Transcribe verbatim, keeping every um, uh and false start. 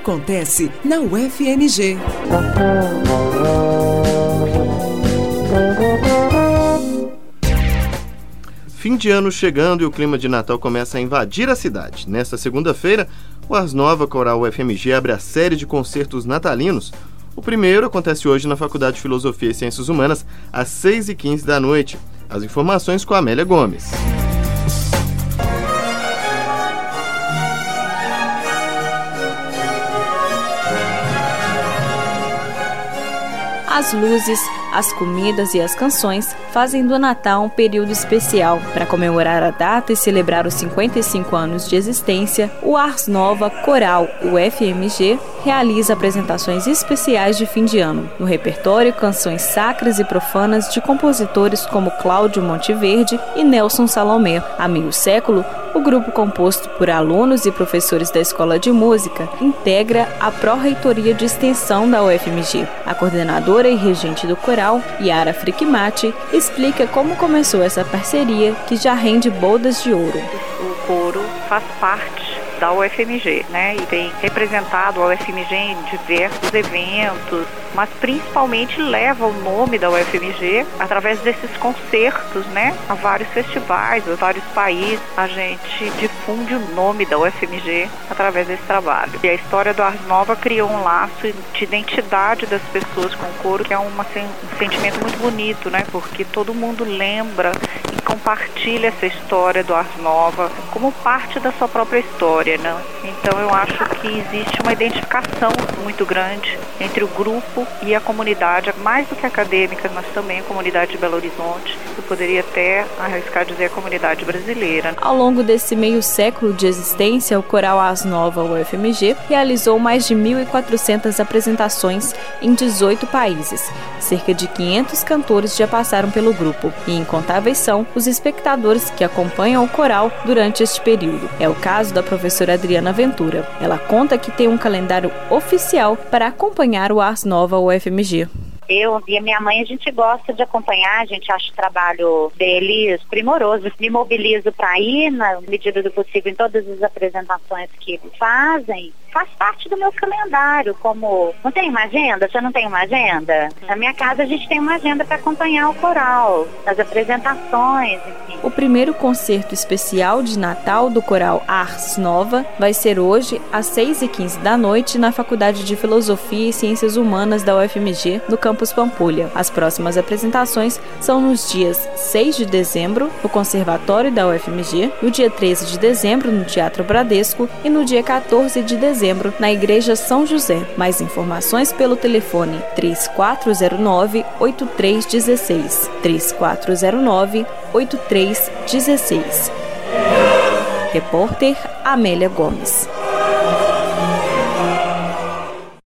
acontece na U F M G. Fim de ano chegando e o clima de Natal começa a invadir a cidade. Nesta segunda-feira, o Ars Nova Coral U F M G abre a série de concertos natalinos. O primeiro acontece hoje na Faculdade de Filosofia e Ciências Humanas, às seis e quinze da noite. As informações com a Amélia Gomes. As luzes, as comidas e as canções fazem do Natal um período especial. Para comemorar a data e celebrar os cinquenta e cinco anos de existência, o Ars Nova Coral U F M G realiza apresentações especiais de fim de ano. No repertório, canções sacras e profanas de compositores como Cláudio Monteverde e Nelson Salomé. Há meio século, o grupo, composto por alunos e professores da Escola de Música, integra a Pró-Reitoria de Extensão da U F M G. A coordenadora e regente do coral, Yara Frickmati, explica como começou essa parceria que já rende bodas de ouro. O coro faz parte da U F M G, né? E tem representado a U F M G em diversos eventos, mas principalmente leva o nome da U F M G através desses concertos, né? A vários festivais, a vários países. A gente difunde o nome da U F M G através desse trabalho. E a história do Ars Nova criou um laço de identidade das pessoas com o coro, que é uma, um sentimento muito bonito, né? Porque todo mundo lembra e compartilha essa história do Ars Nova como parte da sua própria história, né? Então eu acho que existe uma identificação muito grande entre o grupo e a comunidade, mais do que acadêmica, mas também a comunidade de Belo Horizonte. Eu poderia até arriscar dizer a comunidade brasileira. Ao longo desse meio século de existência, o Coral Ars Nova U F M G realizou mais de mil e quatrocentas apresentações em dezoito países. Cerca de quinhentos cantores já passaram pelo grupo e incontáveis são os espectadores que acompanham o coral durante este período. É o caso da professora Adriana Ventura. Ela conta que tem um calendário oficial para acompanhar o Ars Nova U F M G. Eu e a minha mãe, a gente gosta de acompanhar, a gente acha o trabalho deles primoroso. Me mobilizo para ir, na medida do possível, em todas as apresentações que eles fazem. Faz parte do meu calendário, como... Não tem uma agenda? Você não tem uma agenda? Na minha casa a gente tem uma agenda para acompanhar o coral, as apresentações, enfim. O primeiro concerto especial de Natal do Coral Ars Nova vai ser hoje, às seis e quinze da noite, na Faculdade de Filosofia e Ciências Humanas da U F M G, no campus Pampulha. As próximas apresentações são nos dias seis de dezembro, no Conservatório da U F M G, no dia treze de dezembro, no Teatro Bradesco e no dia quatorze de dezembro, na Igreja São José. Mais informações pelo telefone três quatro zero nove, oito três um seis. três quatro zero nove, oito três um seis. Repórter Amélia Gomes.